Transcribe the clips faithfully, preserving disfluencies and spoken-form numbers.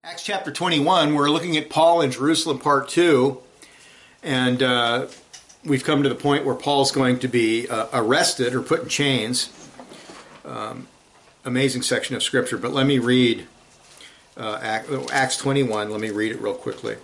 Acts chapter twenty-one, we're looking at Paul in Jerusalem part two, and uh, we've come to the point where Paul's going to be uh, arrested or put in chains. Um, amazing section of Scripture, but let me read uh, Acts twenty-one, let me read it real quickly.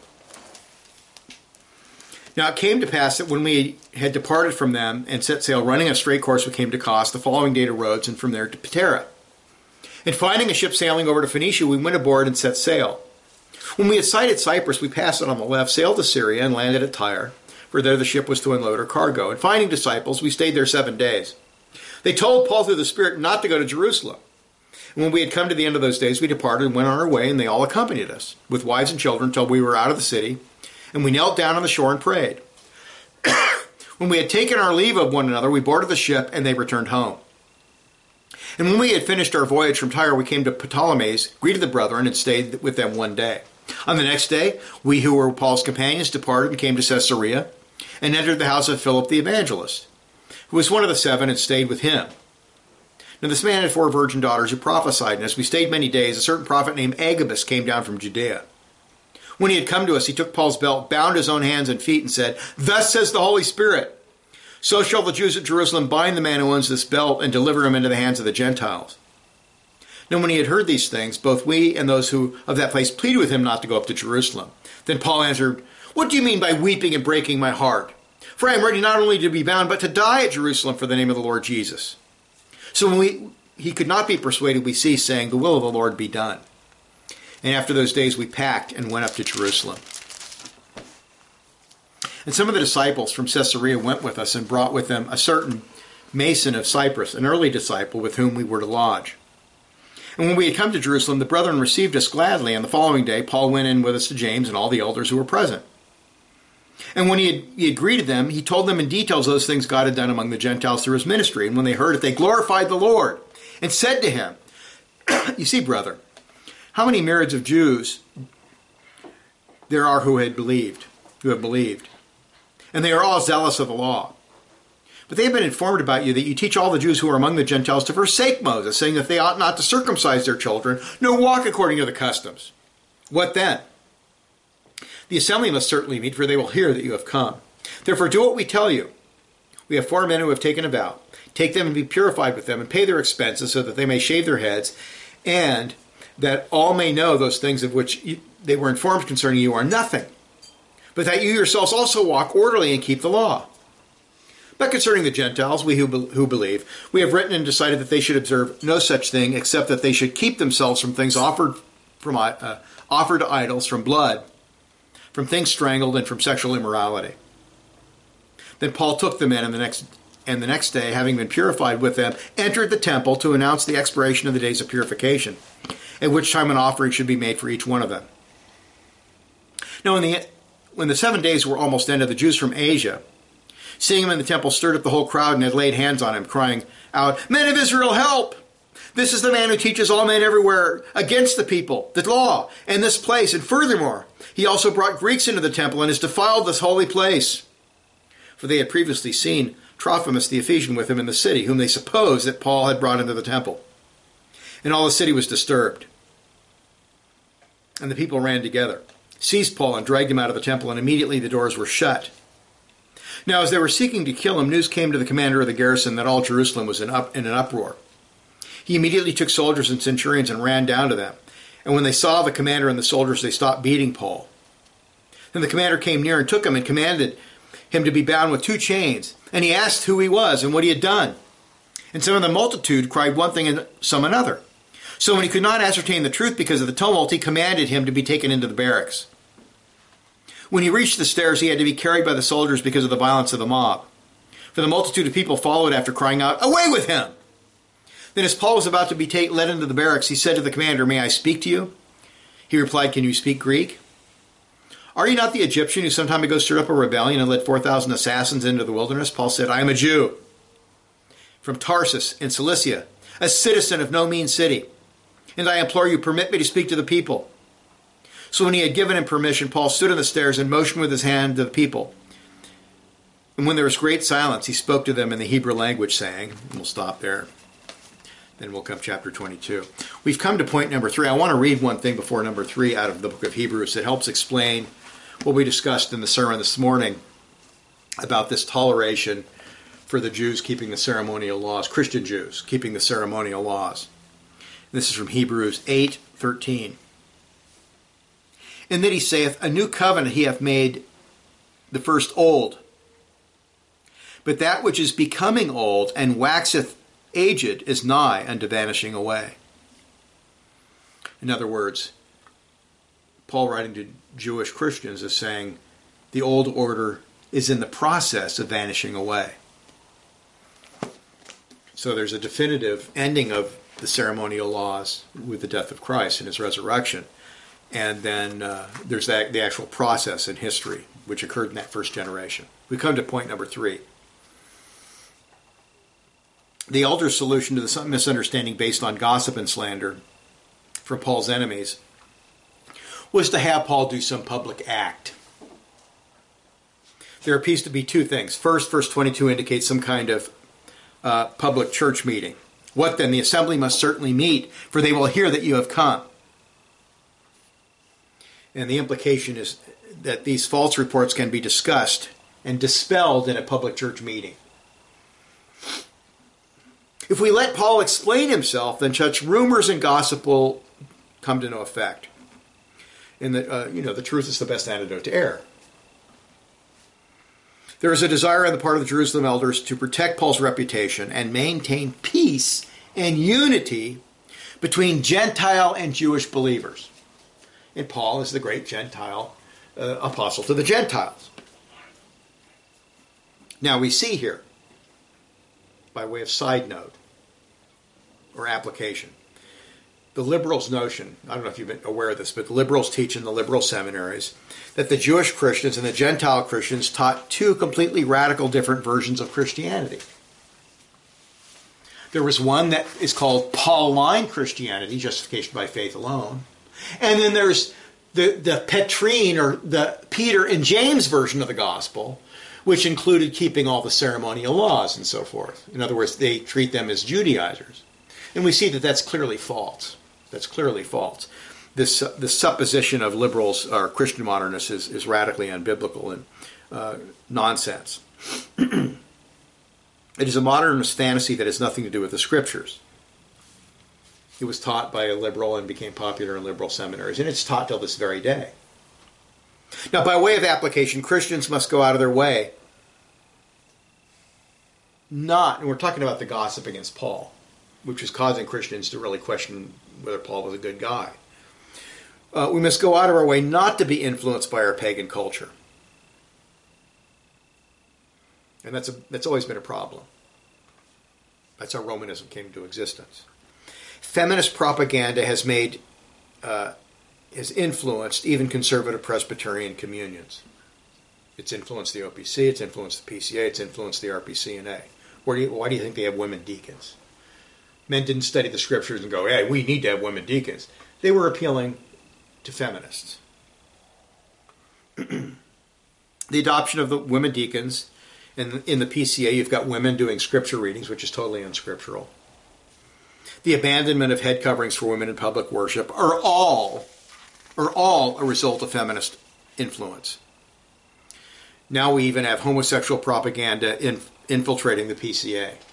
Now it came to pass that when we had departed from them and set sail, running a straight course, we came to Kos, the following day to Rhodes, and from there to Patara. And finding a ship sailing over to Phoenicia, we went aboard and set sail. When we had sighted Cyprus, we passed it on the left, sailed to Syria, and landed at Tyre, for there the ship was to unload her cargo. And finding disciples, we stayed there seven days. They told Paul through the Spirit not to go to Jerusalem. And when we had come to the end of those days, we departed and went on our way, and they all accompanied us, with wives and children, till we were out of the city. And we knelt down on the shore and prayed. When we had taken our leave of one another, we boarded the ship, and they returned home. And when we had finished our voyage from Tyre, we came to Ptolemais, greeted the brethren, and stayed with them one day. On the next day, we who were Paul's companions departed and came to Caesarea, and entered the house of Philip the evangelist, who was one of the seven, and stayed with him. Now this man had four virgin daughters who prophesied, and as we stayed many days, a certain prophet named Agabus came down from Judea. When he had come to us, he took Paul's belt, bound his own hands and feet, and said, "Thus says the Holy Spirit, so shall the Jews at Jerusalem bind the man who owns this belt and deliver him into the hands of the Gentiles." Now when he had heard these things, both we and those who of that place pleaded with him not to go up to Jerusalem. Then Paul answered, "What do you mean by weeping and breaking my heart? For I am ready not only to be bound, but to die at Jerusalem for the name of the Lord Jesus." So when we, he could not be persuaded, we ceased, saying, "The will of the Lord be done." And after those days we packed and went up to Jerusalem. And some of the disciples from Caesarea went with us and brought with them a certain Mason of Cyprus, an early disciple with whom we were to lodge. And when we had come to Jerusalem, the brethren received us gladly, and the following day Paul went in with us to James and all the elders who were present. And when he had, he had greeted them, he told them in details those things God had done among the Gentiles through his ministry. And when they heard it, they glorified the Lord and said to him, "You see, brother, how many myriads of Jews there are who had believed, who have believed. And they are all zealous of the law. But they have been informed about you that you teach all the Jews who are among the Gentiles to forsake Moses, saying that they ought not to circumcise their children, nor walk according to the customs. What then? The assembly must certainly meet, for they will hear that you have come. Therefore do what we tell you. We have four men who have taken a vow. Take them and be purified with them, and pay their expenses, so that they may shave their heads, and that all may know those things of which you, they were informed concerning you are nothing, but that you yourselves also walk orderly and keep the law. But concerning the Gentiles, we who, be, who believe, we have written and decided that they should observe no such thing, except that they should keep themselves from things offered from uh, offered to idols, from blood, from things strangled, and from sexual immorality." Then Paul took them in, and the next and the next day, having been purified with them, entered the temple to announce the expiration of the days of purification, at which time an offering should be made for each one of them. Now, when the when the seven days were almost ended, the Jews from Asia, seeing him in the temple, stirred up the whole crowd and had laid hands on him, crying out, "Men of Israel, help! This is the man who teaches all men everywhere against the people, the law, and this place. And furthermore, he also brought Greeks into the temple and has defiled this holy place." For they had previously seen Trophimus the Ephesian with him in the city, whom they supposed that Paul had brought into the temple. And all the city was disturbed. And the people ran together, seized Paul, and dragged him out of the temple, and immediately the doors were shut. Now as they were seeking to kill him, news came to the commander of the garrison that all Jerusalem was in, up, in an uproar. He immediately took soldiers and centurions and ran down to them. And when they saw the commander and the soldiers, they stopped beating Paul. Then the commander came near and took him and commanded him to be bound with two chains. And he asked who he was and what he had done. And some of the multitude cried one thing and some another. So when he could not ascertain the truth because of the tumult, he commanded him to be taken into the barracks. When he reached the stairs, he had to be carried by the soldiers because of the violence of the mob. For the multitude of people followed after, crying out, "Away with him!" Then as Paul was about to be take, led into the barracks, he said to the commander, "May I speak to you?" He replied, "Can you speak Greek? Are you not the Egyptian who some time ago stirred up a rebellion and led four thousand assassins into the wilderness?" Paul said, "I am a Jew from Tarsus in Cilicia, a citizen of no mean city. And I implore you, permit me to speak to the people." So when he had given him permission, Paul stood on the stairs and motioned with his hand to the people. And when there was great silence, he spoke to them in the Hebrew language, saying, and we'll stop there. Then we'll come chapter twenty-two. We've come to point number three. I want to read one thing before number three out of the book of Hebrews that helps explain what we discussed in the sermon this morning about this toleration for the Jews keeping the ceremonial laws, Christian Jews keeping the ceremonial laws. This is from Hebrews eight thirteen. And that he saith, a new covenant he hath made the first old. But that which is becoming old and waxeth aged is nigh unto vanishing away. In other words, Paul writing to Jewish Christians is saying the old order is in the process of vanishing away. So there's a definitive ending of the ceremonial laws with the death of Christ and his resurrection. And then uh, there's that, the actual process in history which occurred in that first generation. We come to point number three. The elders' solution to the misunderstanding based on gossip and slander from Paul's enemies was to have Paul do some public act. There appears to be two things. First, verse twenty-two indicates some kind of uh, public church meeting. What then? The assembly must certainly meet, for they will hear that you have come. And the implication is that these false reports can be discussed and dispelled in a public church meeting. If we let Paul explain himself, then such rumors and gossip will come to no effect. And that uh, you know, the truth is the best antidote to error. There is a desire on the part of the Jerusalem elders to protect Paul's reputation and maintain peace and unity between Gentile and Jewish believers. And Paul is the great Gentile uh, apostle to the Gentiles. Now we see here, by way of side note or application, the liberals' notion, I don't know if you've been aware of this, but the liberals teach in the liberal seminaries that the Jewish Christians and the Gentile Christians taught two completely radical different versions of Christianity. There was one that is called Pauline Christianity, justification by faith alone. And then there's the, the Petrine or the Peter and James version of the gospel, which included keeping all the ceremonial laws and so forth. In other words, they treat them as Judaizers. And we see that that's clearly false. That's clearly false. This, uh, this supposition of liberals or Christian modernists is, is radically unbiblical and uh, nonsense. It is a modernist fantasy that has nothing to do with the scriptures. It was taught by a liberal and became popular in liberal seminaries, and it's taught till this very day. Now, by way of application, Christians must go out of their way not, and we're talking about the gossip against Paul, which is causing Christians to really question whether Paul was a good guy. Uh, we must go out of our way not to be influenced by our pagan culture. And that's a, that's always been a problem. That's how Romanism came into existence. Feminist propaganda has made, uh, has influenced even conservative Presbyterian communions. It's influenced the O P C, it's influenced the P C A, it's influenced the R P C N A. Where do you, why do you think they have women deacons? Men didn't study the scriptures and go, hey, we need to have women deacons. They were appealing to feminists. The adoption of the women deacons, and in the P C A you've got women doing scripture readings, which is totally unscriptural. The abandonment of head coverings for women in public worship are all, are all a result of feminist influence. Now we even have homosexual propaganda in, infiltrating the P C A.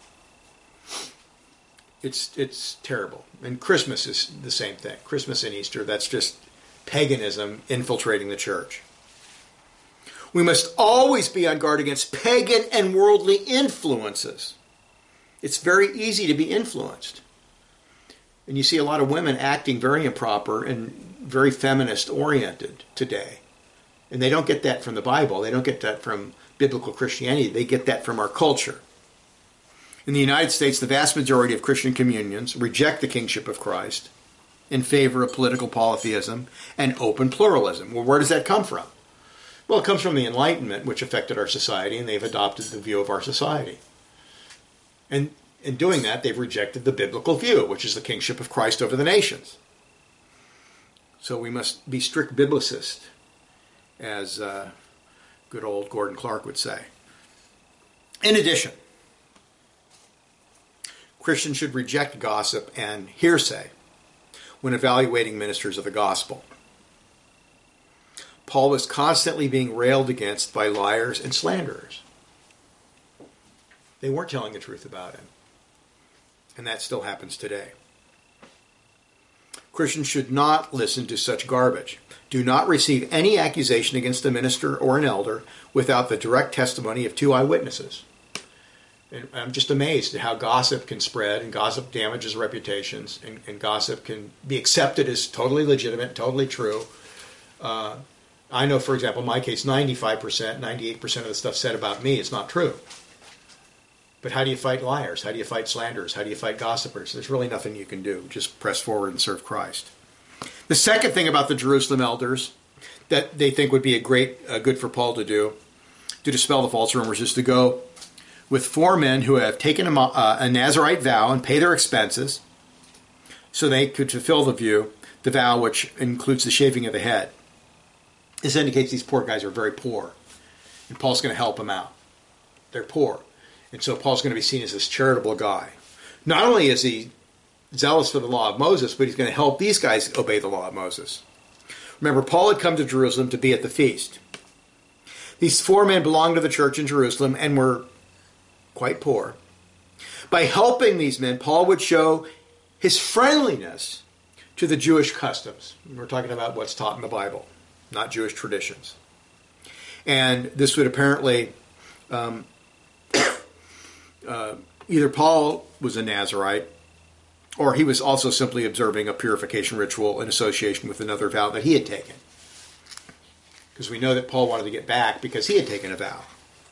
It's it's terrible. And Christmas is the same thing. Christmas and Easter, that's just paganism infiltrating the church. We must always be on guard against pagan and worldly influences. It's very easy to be influenced. And you see a lot of women acting very improper and very feminist-oriented today. And they don't get that from the Bible. They don't get that from biblical Christianity. They get that from our culture. In the United States, the vast majority of Christian communions reject the kingship of Christ in favor of political polytheism and open pluralism. Well, where does that come from? Well, it comes from the Enlightenment, which affected our society, and they've adopted the view of our society. And in doing that, they've rejected the biblical view, which is the kingship of Christ over the nations. So we must be strict biblicists, as uh, good old Gordon Clark would say. In addition, Christians should reject gossip and hearsay when evaluating ministers of the gospel. Paul was constantly being railed against by liars and slanderers. They weren't telling the truth about him. And that still happens today. Christians should not listen to such garbage. Do not receive any accusation against a minister or an elder without the direct testimony of two eyewitnesses. And I'm just amazed at how gossip can spread, and gossip damages reputations, and, and gossip can be accepted as totally legitimate, totally true. Uh, I know, for example, in my case, ninety-five percent, ninety-eight percent of the stuff said about me is not true. But how do you fight liars? How do you fight slanderers? How do you fight gossipers? There's really nothing you can do. Just press forward and serve Christ. The second thing about the Jerusalem elders that they think would be a great, uh, good for Paul to do, to dispel the false rumors, is to go with four men who have taken a, uh, a Nazirite vow and pay their expenses so they could fulfill the view, the vow which includes the shaving of the head. This indicates these poor guys are very poor, and Paul's going to help them out. They're poor. And so Paul's going to be seen as this charitable guy. Not only is he zealous for the law of Moses, but he's going to help these guys obey the law of Moses. Remember, Paul had come to Jerusalem to be at the feast. These four men belonged to the church in Jerusalem and were quite poor. By helping these men, Paul would show his friendliness to the Jewish customs. We're talking about what's taught in the Bible, not Jewish traditions. And this would apparently... Um, Uh, either Paul was a Nazirite, or he was also simply observing a purification ritual in association with another vow that he had taken. Because we know that Paul wanted to get back because he had taken a vow.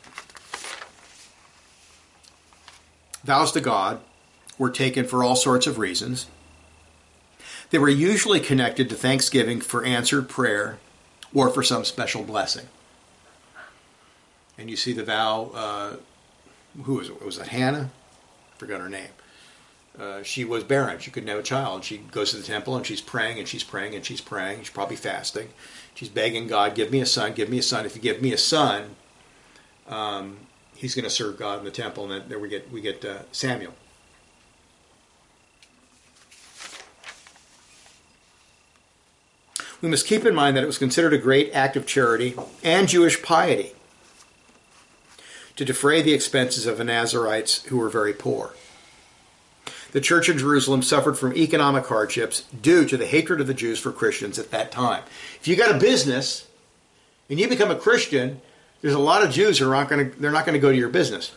Vows to God were taken for all sorts of reasons. They were usually connected to thanksgiving for answered prayer or for some special blessing. And you see the vow... Uh, Who was it? Was it Hannah? I forgot her name. Uh, she was barren. She couldn't have a child. She goes to the temple and she's praying and she's praying and she's praying. She's probably fasting. She's begging God, give me a son, give me a son. If you give me a son, um, he's going to serve God in the temple. And then there we get we get uh, Samuel. We must keep in mind that it was considered a great act of charity and Jewish piety to defray the expenses of the Nazirites who were very poor. The church in Jerusalem suffered from economic hardships due to the hatred of the Jews for Christians at that time. If you got a business and you become a Christian, there's a lot of Jews who are not going to, they're not going to go to your business.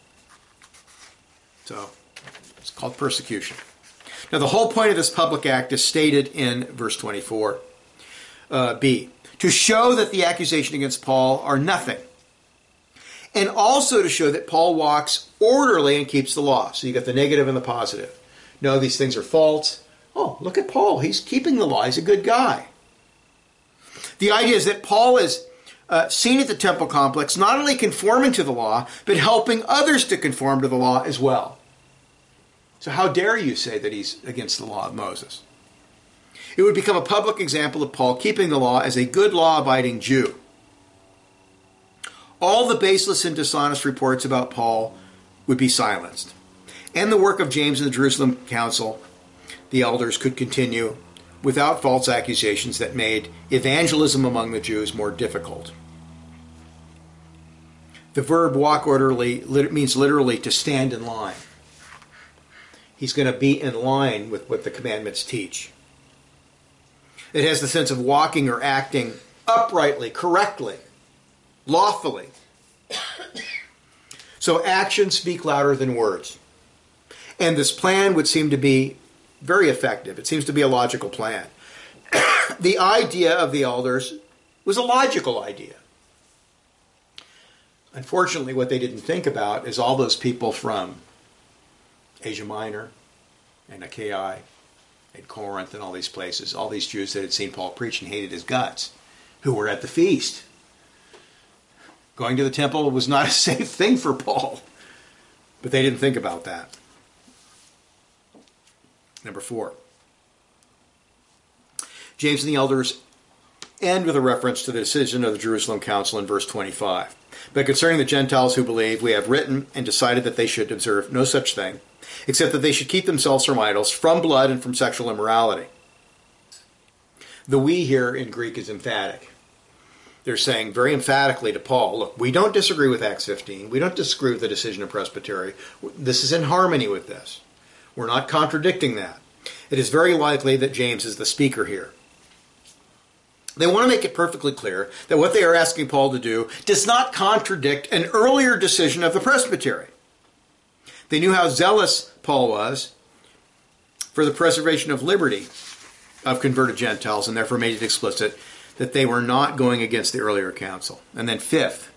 So it's called persecution. Now the whole point of this public act is stated in verse twenty-four uh, b, to show that the accusation against Paul are nothing. And also to show that Paul walks orderly and keeps the law. So you got the negative and the positive. No, these things are false. Oh, look at Paul. He's keeping the law. He's a good guy. The idea is that Paul is uh, seen at the temple complex not only conforming to the law, but helping others to conform to the law as well. So how dare you say that he's against the law of Moses? It would become a public example of Paul keeping the law as a good law-abiding Jew. All the baseless and dishonest reports about Paul would be silenced. And the work of James and the Jerusalem Council, the elders, could continue without false accusations that made evangelism among the Jews more difficult. The verb walk orderly means literally to stand in line. He's going to be in line with what the commandments teach. It has the sense of walking or acting uprightly, correctly, lawfully. So actions speak louder than words. And this plan would seem to be very effective. It seems to be a logical plan. The idea of the elders was a logical idea. Unfortunately, what they didn't think about is all those people from Asia Minor and Achaia and Corinth and all these places, all these Jews that had seen Paul preach and hated his guts, who were at the feast. Going to the temple was not a safe thing for Paul. But they didn't think about that. Number four. James and the elders end with a reference to the decision of the Jerusalem Council in verse twenty-five. But concerning the Gentiles who believe, we have written and decided that they should observe no such thing, except that they should keep themselves from idols, from blood, and from sexual immorality. The we here in Greek is emphatic. They're saying very emphatically to Paul, look, we don't disagree with Acts fifteen. We don't disagree with the decision of presbytery. This is in harmony with this. We're not contradicting that. It is very likely that James is the speaker here. They want to make it perfectly clear that what they are asking Paul to do does not contradict an earlier decision of the presbytery. They knew how zealous Paul was for the preservation of liberty of converted Gentiles, and therefore made it explicit that they were not going against the earlier council. And then fifth,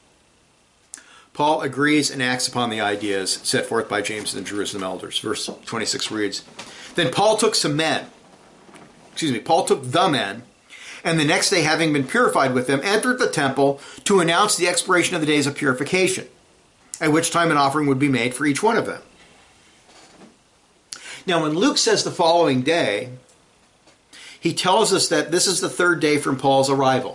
Paul agrees and acts upon the ideas set forth by James and the Jerusalem elders. Verse twenty-six reads, Then Paul took some men, excuse me, Paul took the men, and the next day, having been purified with them, entered the temple to announce the expiration of the days of purification, at which time an offering would be made for each one of them. Now, when Luke says the following day, he tells us that this is the third day from Paul's arrival.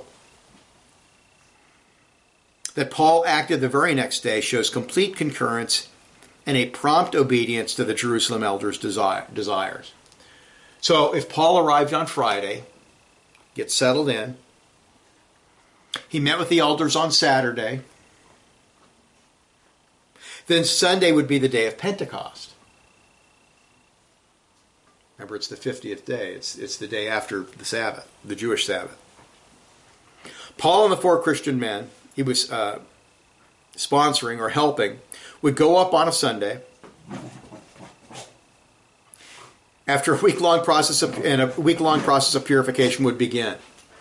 That Paul acted the very next day shows complete concurrence and a prompt obedience to the Jerusalem elders' desire, desires. So if Paul arrived on Friday, gets settled in, he met with the elders on Saturday, then Sunday would be the day of Pentecost. Remember, it's the fiftieth day. It's, it's the day after the Sabbath, the Jewish Sabbath. Paul and the four Christian men he was uh, sponsoring or helping would go up on a Sunday after a week-long process of, and a week-long process of purification would begin.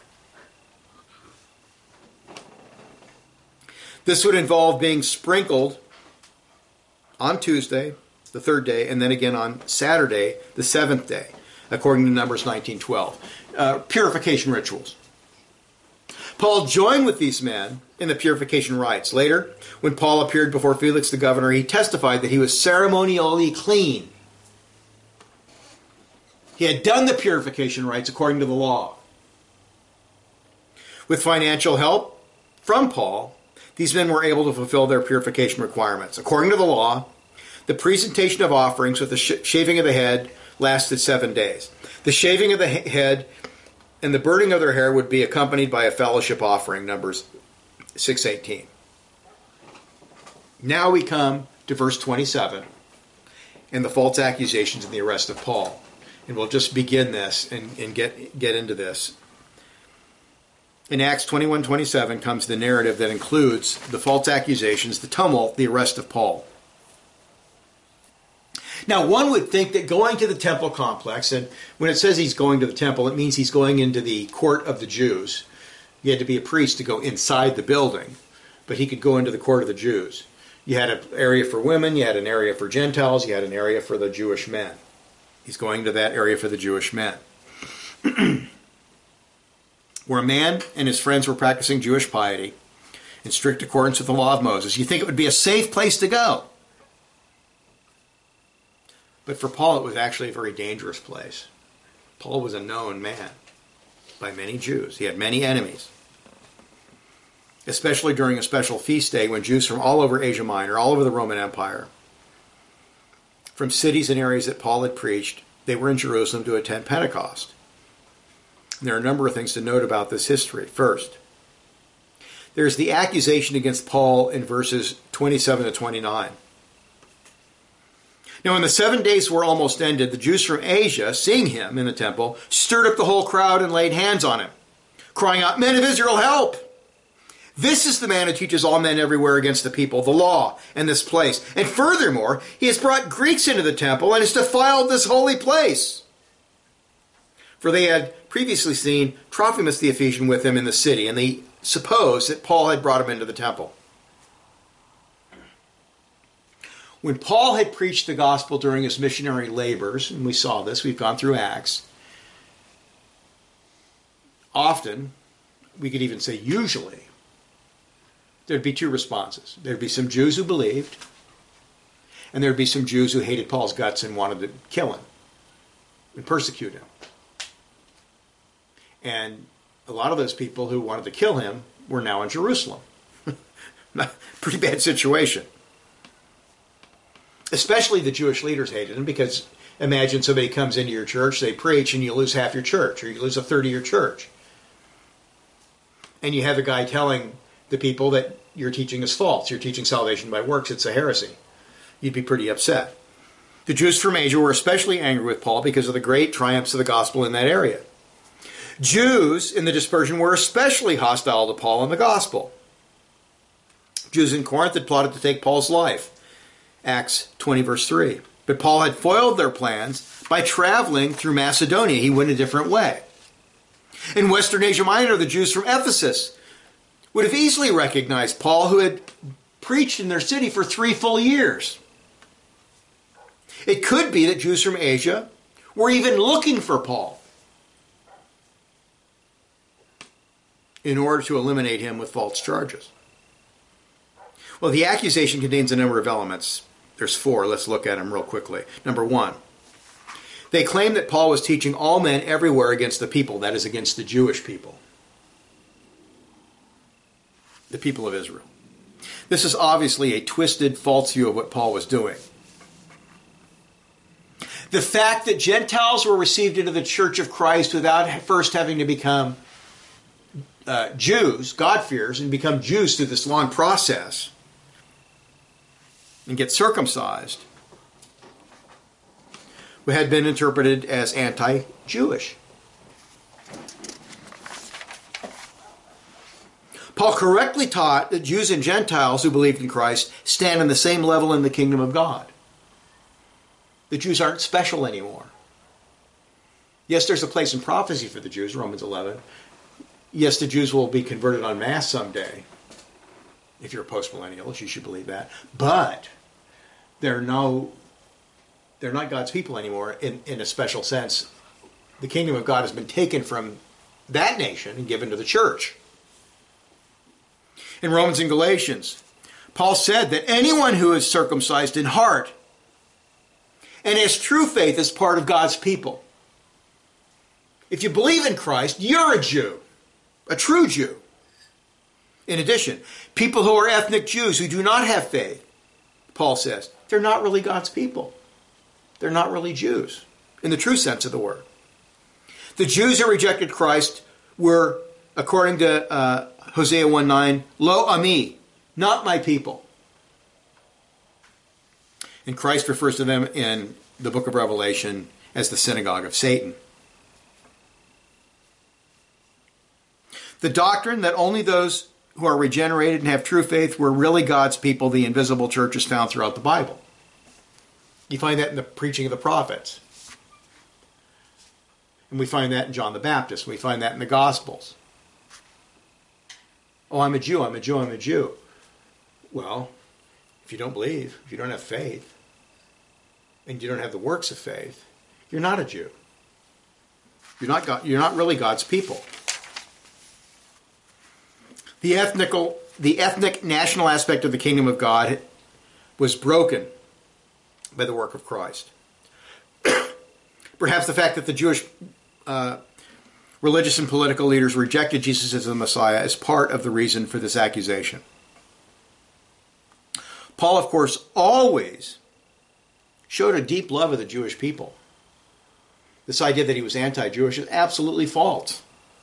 This would involve being sprinkled on Tuesday, the third day, and then again on Saturday, the seventh day, according to Numbers nineteen twelve. Uh, purification rituals. Paul joined with these men in the purification rites. Later, when Paul appeared before Felix the governor, he testified that he was ceremonially clean. He had done the purification rites according to the law. With financial help from Paul, these men were able to fulfill their purification requirements. According to the law, the presentation of offerings with the sh- shaving of the head lasted seven days. The shaving of the he- head and the burning of their hair would be accompanied by a fellowship offering, Numbers six eighteen. Now we come to verse twenty-seven and the false accusations and the arrest of Paul. And we'll just begin this and, and get, get into this. In Acts twenty-one twenty-seven comes the narrative that includes the false accusations, the tumult, the arrest of Paul. Now, one would think that going to the temple complex, and when it says he's going to the temple, it means he's going into the court of the Jews. You had to be a priest to go inside the building, but he could go into the court of the Jews. You had an area for women, you had an area for Gentiles, you had an area for the Jewish men. He's going to that area for the Jewish men. Where a man and his friends were practicing Jewish piety in strict accordance with the law of Moses, you think it would be a safe place to go. But for Paul, it was actually a very dangerous place. Paul was a known man by many Jews. He had many enemies, especially during a special feast day when Jews from all over Asia Minor, all over the Roman Empire, from cities and areas that Paul had preached, they were in Jerusalem to attend Pentecost. And there are a number of things to note about this history. First, there's the accusation against Paul in verses twenty-seven to twenty-nine. Now, when the seven days were almost ended, the Jews from Asia, seeing him in the temple, stirred up the whole crowd and laid hands on him, crying out, "Men of Israel, help! This is the man who teaches all men everywhere against the people, the law, and this place. And furthermore, he has brought Greeks into the temple and has defiled this holy place." For they had previously seen Trophimus the Ephesian with him in the city, and they supposed that Paul had brought him into the temple. When Paul had preached the gospel during his missionary labors, and we saw this, we've gone through Acts, often, we could even say usually, there'd be two responses. There'd be some Jews who believed, and there'd be some Jews who hated Paul's guts and wanted to kill him and persecute him. And a lot of those people who wanted to kill him were now in Jerusalem. Pretty bad situation. Especially the Jewish leaders hated him, because imagine somebody comes into your church, they preach, and you lose half your church, or you lose a third of your church. And you have a guy telling the people that your teaching is false. You're teaching salvation by works. It's a heresy. You'd be pretty upset. The Jews from Asia were especially angry with Paul because of the great triumphs of the gospel in that area. Jews in the dispersion were especially hostile to Paul and the gospel. Jews in Corinth had plotted to take Paul's life. Acts twenty, verse three. But Paul had foiled their plans by traveling through Macedonia. He went a different way. In Western Asia Minor, the Jews from Ephesus would have easily recognized Paul, who had preached in their city for three full years. It could be that Jews from Asia were even looking for Paul in order to eliminate him with false charges. Well, the accusation contains a number of elements. There's four. Let's look at them real quickly. Number one, they claim that Paul was teaching all men everywhere against the people, that is, against the Jewish people, the people of Israel. This is obviously a twisted, false view of what Paul was doing. The fact that Gentiles were received into the church of Christ without first having to become uh, Jews, God-fearers, and become Jews through this long process and get circumcised, had been interpreted as anti-Jewish. Paul correctly taught that Jews and Gentiles who believed in Christ stand on the same level in the kingdom of God. The Jews aren't special anymore. Yes, there's a place in prophecy for the Jews, Romans eleven. Yes, the Jews will be converted en masse someday. If you're a postmillennialist, you should believe that. But they're no, they're not God's people anymore in, in a special sense. The kingdom of God has been taken from that nation and given to the church. In Romans and Galatians, Paul said that anyone who is circumcised in heart and has true faith is part of God's people. If you believe in Christ, you're a Jew, a true Jew. In addition, people who are ethnic Jews who do not have faith, Paul says, they're not really God's people. They're not really Jews, in the true sense of the word. The Jews who rejected Christ were, according to uh, Hosea one nine, lo ami, not my people. And Christ refers to them in the book of Revelation as the synagogue of Satan. The doctrine that only those who are regenerated and have true faith were really God's people, the invisible church, is found throughout the Bible. You find that in the preaching of the prophets. And we find that in John the Baptist. We find that in the Gospels. Oh, I'm a Jew, I'm a Jew, I'm a Jew. Well, if you don't believe, if you don't have faith, and you don't have the works of faith, you're not a Jew. You're not God, you're not really God's people. The ethnical, the ethnic national aspect of the kingdom of God was broken by the work of Christ. Perhaps the fact that the Jewish uh, religious and political leaders rejected Jesus as the Messiah is part of the reason for this accusation. Paul, of course, always showed a deep love of the Jewish people. This idea that he was anti-Jewish is absolutely false.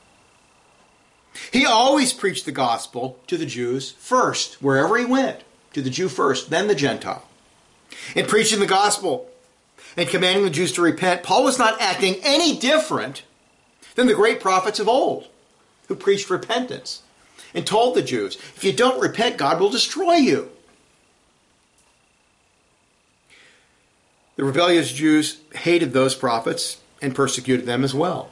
He always preached the gospel to the Jews first, wherever he went, to the Jew first, then the Gentile. In preaching the gospel and commanding the Jews to repent, Paul was not acting any different than the great prophets of old who preached repentance and told the Jews, if you don't repent, God will destroy you. The rebellious Jews hated those prophets and persecuted them as well.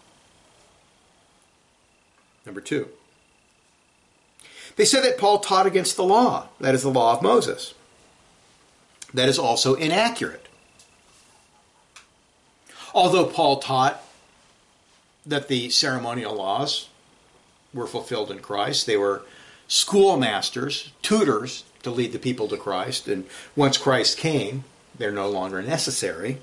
Number two, they said that Paul taught against the law, that is the law of Moses. That is also inaccurate. Although Paul taught that the ceremonial laws were fulfilled in Christ, they were schoolmasters, tutors to lead the people to Christ, and once Christ came, they're no longer necessary.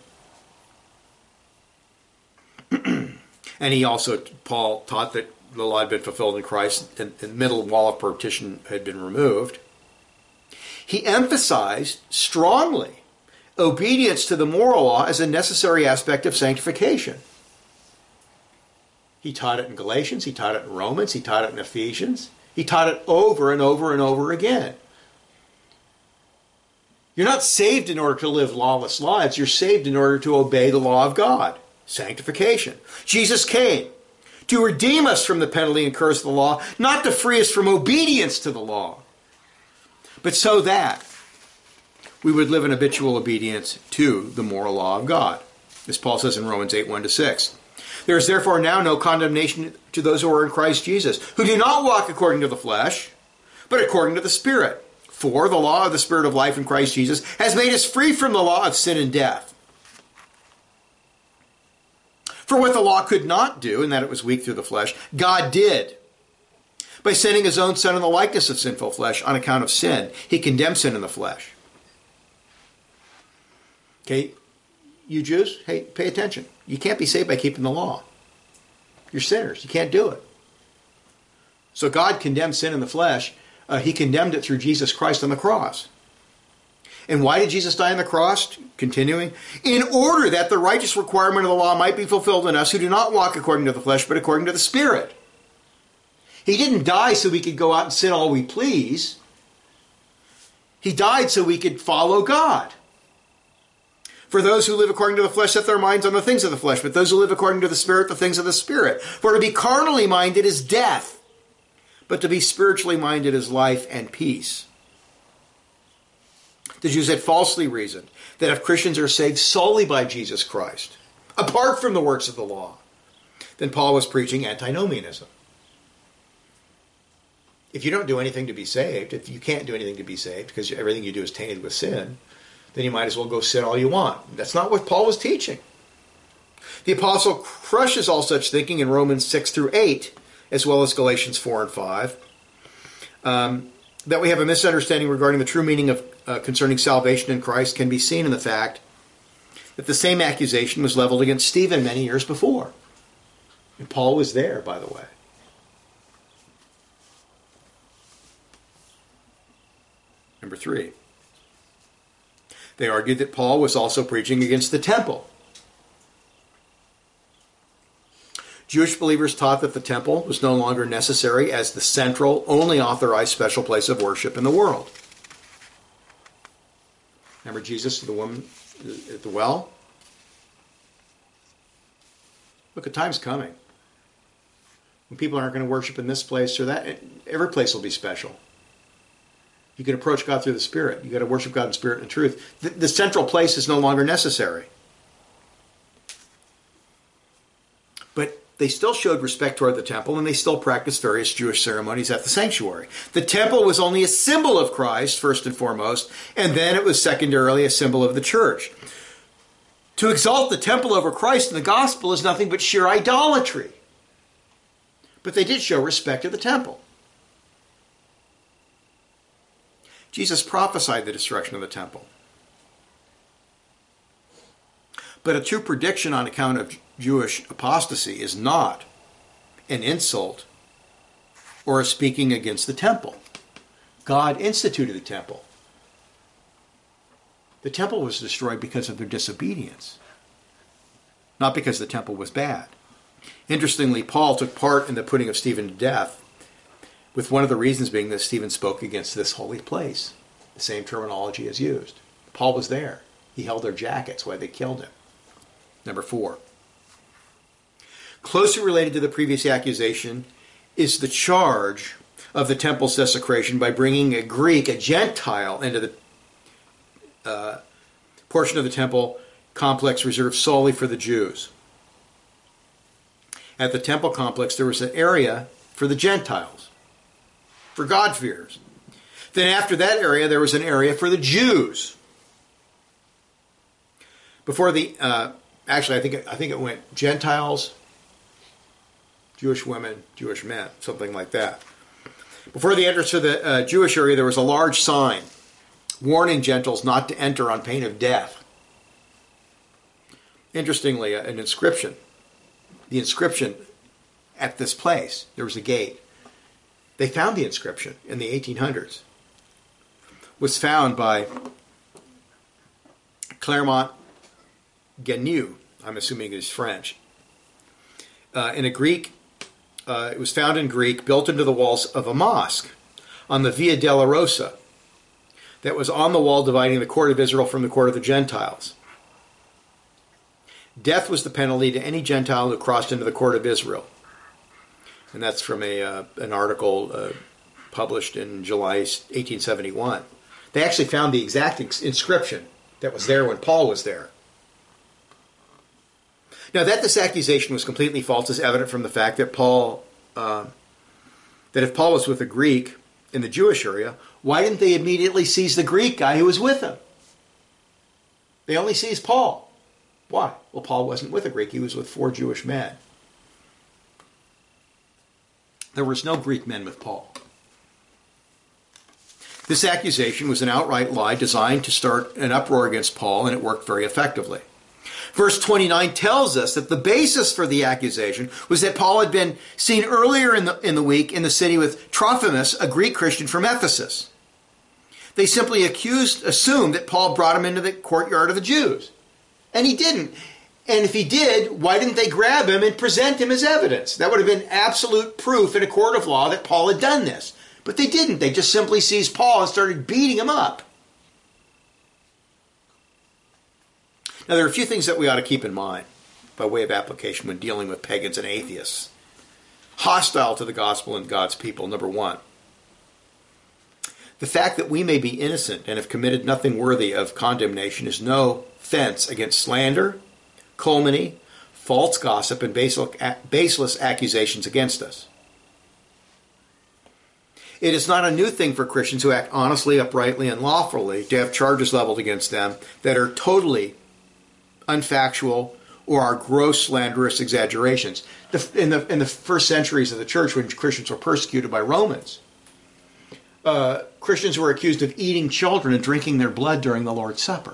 And he also, Paul taught that the law had been fulfilled in Christ, and the middle wall of partition had been removed. He emphasized strongly obedience to the moral law as a necessary aspect of sanctification. He taught it in Galatians, he taught it in Romans, he taught it in Ephesians. He taught it over and over and over again. You're not saved in order to live lawless lives. You're saved in order to obey the law of God. Sanctification. Jesus came to redeem us from the penalty and curse of the law, not to free us from obedience to the law, but so that we would live in habitual obedience to the moral law of God. As Paul says in Romans eight, one to six. There is therefore now no condemnation to those who are in Christ Jesus, who do not walk according to the flesh, but according to the Spirit. For the law of the Spirit of life in Christ Jesus has made us free from the law of sin and death. For what the law could not do, in that it was weak through the flesh, God did. By sending his own Son in the likeness of sinful flesh on account of sin, he condemned sin in the flesh. Okay, you Jews, hey, pay attention. You can't be saved by keeping the law. You're sinners. You can't do it. So God condemned sin in the flesh. Uh, he condemned it through Jesus Christ on the cross. And why did Jesus die on the cross? Continuing, in order that the righteous requirement of the law might be fulfilled in us who do not walk according to the flesh, but according to the Spirit. He didn't die so we could go out and sin all we please. He died so we could follow God. For those who live according to the flesh set their minds on the things of the flesh, but those who live according to the Spirit, the things of the Spirit. For to be carnally minded is death, but to be spiritually minded is life and peace. The Jews had falsely reasoned that if Christians are saved solely by Jesus Christ, apart from the works of the law, then Paul was preaching antinomianism. If you don't do anything to be saved, if you can't do anything to be saved because everything you do is tainted with sin, then you might as well go sin all you want. That's not what Paul was teaching. The apostle crushes all such thinking in Romans six through eight, as well as Galatians four and five. Um, that we have a misunderstanding regarding the true meaning of uh, concerning salvation in Christ can be seen in the fact that the same accusation was leveled against Stephen many years before. And Paul was there, by the way. Number three. They argued that Paul was also preaching against the temple. Jewish believers taught that the temple was no longer necessary as the central, only authorized special place of worship in the world. Remember Jesus, the woman at the well? Look, a time's coming when people aren't going to worship in this place or that. Every place will be special. You can approach God through the Spirit. You've got to worship God in spirit and truth. The, the central place is no longer necessary. But they still showed respect toward the temple, and they still practiced various Jewish ceremonies at the sanctuary. The temple was only a symbol of Christ, first and foremost, and then it was secondarily a symbol of the church. To exalt the temple over Christ in the gospel is nothing but sheer idolatry. But they did show respect to the temple. Jesus prophesied the destruction of the temple. But a true prediction on account of Jewish apostasy is not an insult or a speaking against the temple. God instituted the temple. The temple was destroyed because of their disobedience, not because the temple was bad. Interestingly, Paul took part in the putting of Stephen to death, with one of the reasons being that Stephen spoke against this holy place. The same terminology is used. Paul was there. He held their jackets while they killed him. Number four. Closely related to the previous accusation is the charge of the temple's desecration by bringing a Greek, a Gentile, into the uh, portion of the temple complex reserved solely for the Jews. At the temple complex, there was an area for the Gentiles, for God-fearers. Then after that area, there was an area for the Jews. Before the, uh, actually, I think it, I think it went Gentiles, Jewish women, Jewish men, something like that. Before the entrance to the uh, Jewish area, there was a large sign warning Gentiles not to enter on pain of death. Interestingly, an inscription. The inscription at this place, there was a gate. They found the inscription in the eighteen hundreds. Was found by Clermont Ganneau, I'm assuming it is French. Uh, in a Greek, uh, it was found in Greek, built into the walls of a mosque on the Via della Rosa that was on the wall dividing the court of Israel from the court of the Gentiles. Death was the penalty to any Gentile who crossed into the court of Israel. And that's from a uh, an article uh, published in July eighteen seventy-one. They actually found the exact ins- inscription that was there when Paul was there. Now, that this accusation was completely false is evident from the fact that Paul, uh, that if Paul was with a Greek in the Jewish area, why didn't they immediately seize the Greek guy who was with him? They only seized Paul. Why? Well, Paul wasn't with a Greek. He was with four Jewish men. There was no Greek men with Paul. This accusation was an outright lie designed to start an uproar against Paul, and it worked very effectively. Verse twenty-nine tells us that the basis for the accusation was that Paul had been seen earlier in the, in the week in the city with Trophimus, a Greek Christian from Ephesus. They simply accused, assumed that Paul brought him into the courtyard of the Jews. And he didn't. And if he did, why didn't they grab him and present him as evidence? That would have been absolute proof in a court of law that Paul had done this. But they didn't. They just simply seized Paul and started beating him up. Now, there are a few things that we ought to keep in mind by way of application when dealing with pagans and atheists hostile to the gospel and God's people. Number one, the fact that we may be innocent and have committed nothing worthy of condemnation is no offense against slander, calumny, false gossip, and baseless accusations against us. It is not a new thing for Christians who act honestly, uprightly, and lawfully to have charges leveled against them that are totally unfactual or are gross slanderous exaggerations. The, in, the, in the first centuries of the church, when Christians were persecuted by Romans, uh, Christians were accused of eating children and drinking their blood during the Lord's Supper.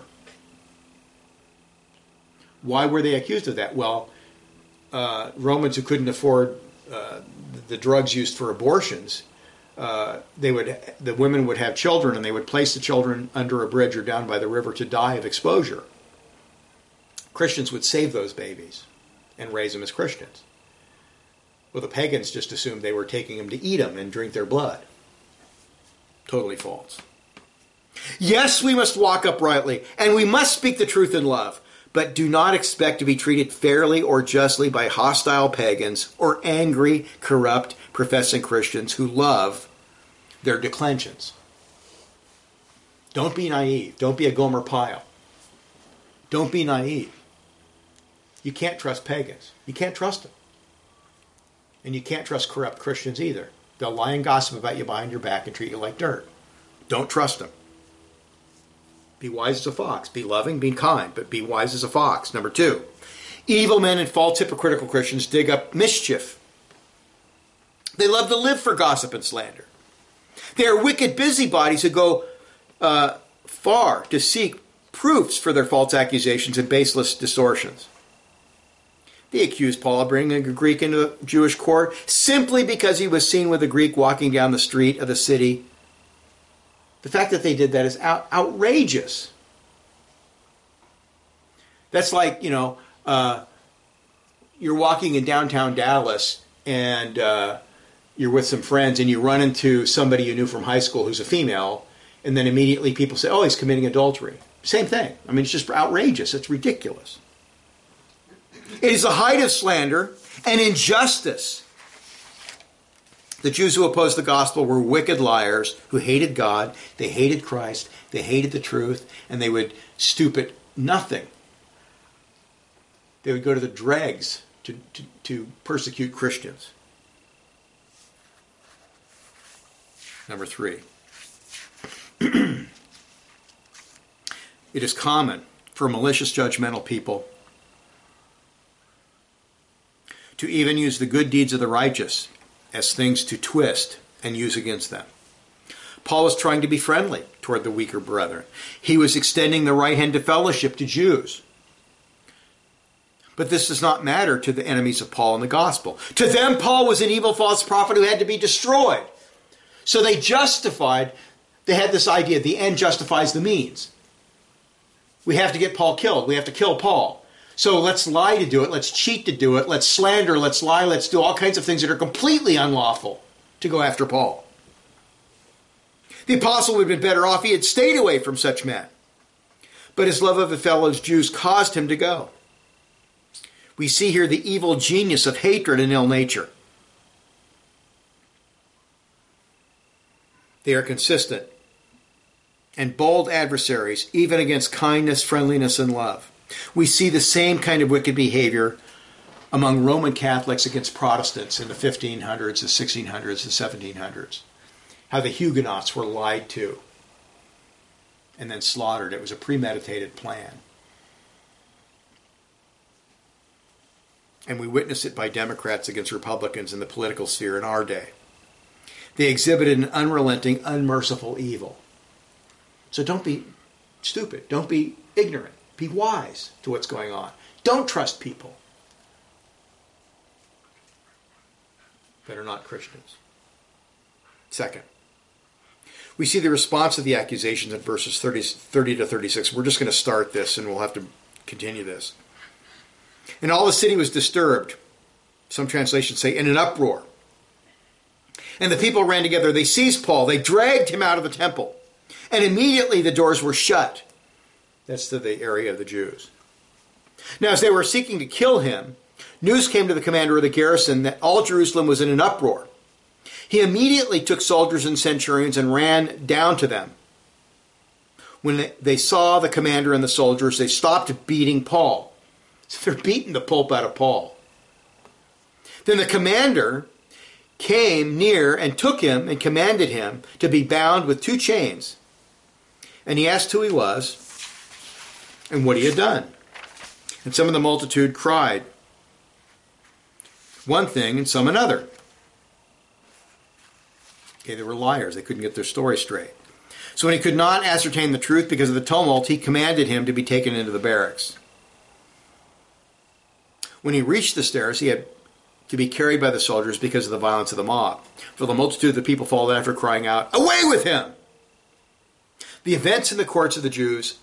Why were they accused of that? Well, uh, Romans who couldn't afford uh, the drugs used for abortions, uh, they would the women would have children and they would place the children under a bridge or down by the river to die of exposure. Christians would save those babies and raise them as Christians. Well, the pagans just assumed they were taking them to eat them and drink their blood. Totally false. Yes, we must walk uprightly, and we must speak the truth in love, but do not expect to be treated fairly or justly by hostile pagans or angry, corrupt, professing Christians who love their declensions. Don't be naive. Don't be a Gomer Pyle. Don't be naive. You can't trust pagans. You can't trust them. And you can't trust corrupt Christians either. They'll lie and gossip about you behind your back and treat you like dirt. Don't trust them. Be wise as a fox. Be loving, be kind, but be wise as a fox. Number two, evil men and false hypocritical Christians dig up mischief. They love to live for gossip and slander. They are wicked busybodies who go uh, far to seek proofs for their false accusations and baseless distortions. They accused Paul of bringing a Greek into the Jewish court simply because he was seen with a Greek walking down the street of the city. The fact that they did that is out, outrageous. That's like, you know, uh, you're walking in downtown Dallas and uh, you're with some friends and you run into somebody you knew from high school who's a female, and then immediately people say, oh, he's committing adultery. Same thing. I mean, it's just outrageous. It's ridiculous. It is the height of slander and injustice. The Jews who opposed the gospel were wicked liars who hated God, they hated Christ, they hated the truth, and they would stoop at nothing. They would go to the dregs to, to, to persecute Christians. Number three. It is common for malicious, judgmental people to even use the good deeds of the righteous as things to twist and use against them. Paul was trying to be friendly toward the weaker brethren. He was extending the right hand of fellowship to Jews. But this does not matter to the enemies of Paul and the gospel. To them, Paul was an evil false prophet who had to be destroyed. So they justified, they had this idea, the end justifies the means. we have to get Paul killed. We have to kill Paul. So let's lie to do it. Let's cheat to do it. Let's slander. Let's lie. Let's do all kinds of things that are completely unlawful to go after Paul. The apostle would have been better off. He had stayed away from such men. But his love of the fellow Jews caused him to go. We see here the evil genius of hatred and ill nature. They are consistent and bold adversaries, even against kindness, friendliness, and love. We see the same kind of wicked behavior among Roman Catholics against Protestants in the fifteen hundreds, the sixteen hundreds, the seventeen hundreds. How the Huguenots were lied to and then slaughtered. It was a premeditated plan. And we witness it by Democrats against Republicans in the political sphere in our day. They exhibited an unrelenting, unmerciful evil. So don't be stupid. Don't be ignorant. Be wise to what's going on. Don't trust people that are not Christians. Second, we see the response to the accusations in verses thirty, thirty to thirty-six. We're just going to start this and we'll have to continue this. And all the city was disturbed. Some translations say in an uproar. And the people ran together. They seized Paul. They dragged him out of the temple. And immediately the doors were shut. That's to the area of the Jews. Now, as they were seeking to kill him, news came to the commander of the garrison that all Jerusalem was in an uproar. He immediately took soldiers and centurions and ran down to them. When they saw the commander and the soldiers, they stopped beating Paul. So they're beating the pulp out of Paul. Then the commander came near and took him and commanded him to be bound with two chains. And he asked who he was and what he had done. And some of the multitude cried one thing and some another. Okay, they were liars. They couldn't get their story straight. So when he could not ascertain the truth because of the tumult, he commanded him to be taken into the barracks. When he reached the stairs, he had to be carried by the soldiers because of the violence of the mob. For the multitude of the people followed after, crying out, "Away with him!" The events in the courts of the Jews,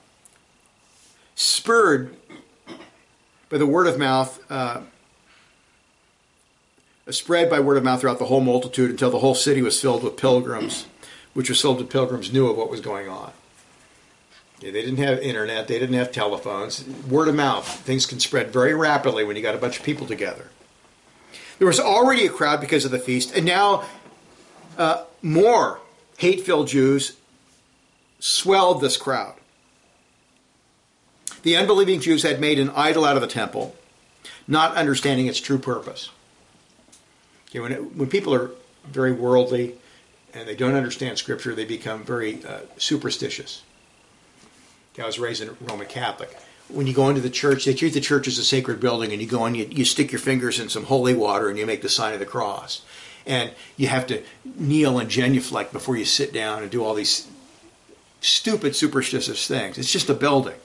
spurred by the word of mouth, uh, spread by word of mouth throughout the whole multitude until the whole city was filled with pilgrims, which was filled with pilgrims knew of what was going on. Yeah, they didn't have internet. They didn't have telephones. Word of mouth. Things can spread very rapidly when you got a bunch of people together. There was already a crowd because of the feast, and now uh, more hate-filled Jews swelled this crowd. The unbelieving Jews had made an idol out of the temple, not understanding its true purpose. Okay, when, it, when people are very worldly and they don't understand Scripture, they become very uh, superstitious. Okay, I was raised in Roman Catholic. When you go into the church, they treat the church as a sacred building, and you go and you, you stick your fingers in some holy water and you make the sign of the cross. And you have to kneel and genuflect before you sit down and do all these stupid superstitious things. It's just a building.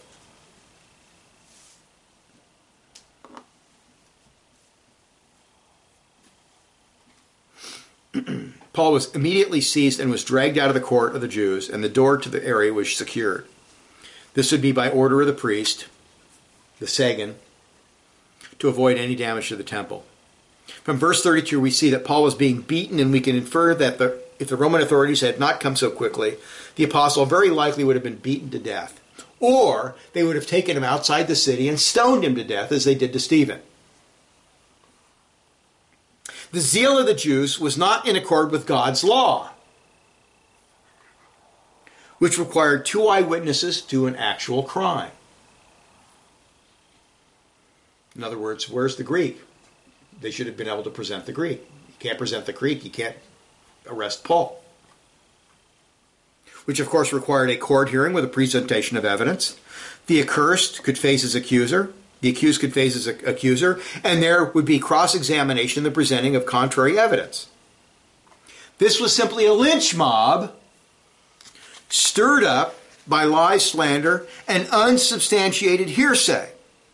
Paul was immediately seized and was dragged out of the court of the Jews, and the door to the area was secured. This would be by order of the priest, the Sagan, to avoid any damage to the temple. From verse thirty-two, we see that Paul was being beaten, and we can infer that the, if the Roman authorities had not come so quickly, the apostle very likely would have been beaten to death. Or they would have taken him outside the city and stoned him to death, as they did to Stephen. The zeal of the Jews was not in accord with God's law, which required two eyewitnesses to an actual crime. In other words, where's the Greek? They should have been able to present the Greek. You can't present the Greek, you can't arrest Paul. Which, of course, required a court hearing with a presentation of evidence. The accursed could face his accuser. The accused could face his accuser. And there would be cross-examination and the presenting of contrary evidence. This was simply a lynch mob stirred up by lies, slander, and unsubstantiated hearsay.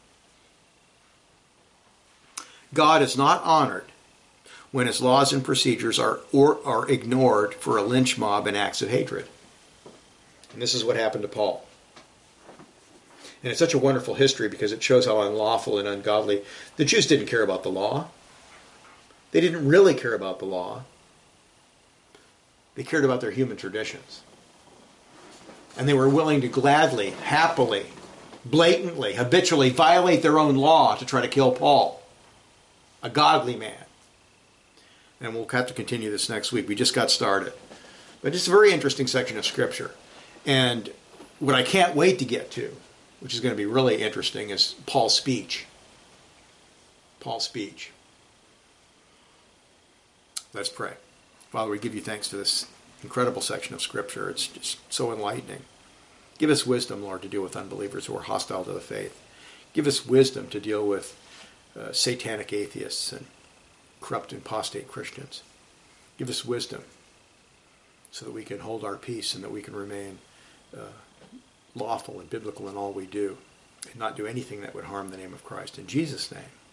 God is not honored when his laws and procedures are, or are ignored for a lynch mob and acts of hatred. And this is what happened to Paul. And it's such a wonderful history because it shows how unlawful and ungodly. The Jews didn't care about the law. They didn't really care about the law. They cared about their human traditions. And they were willing to gladly, happily, blatantly, habitually violate their own law to try to kill Paul, a godly man. And we'll have to continue this next week. We just got started. But it's a very interesting section of Scripture. And what I can't wait to get to, which is going to be really interesting, is Paul's speech. Paul's speech. Let's pray. Father, we give you thanks for this incredible section of Scripture. It's just so enlightening. Give us wisdom, Lord, to deal with unbelievers who are hostile to the faith. Give us wisdom to deal with uh, satanic atheists and corrupt and apostate Christians. Give us wisdom so that we can hold our peace and that we can remain uh, lawful and biblical in all we do and not do anything that would harm the name of Christ. In Jesus' name.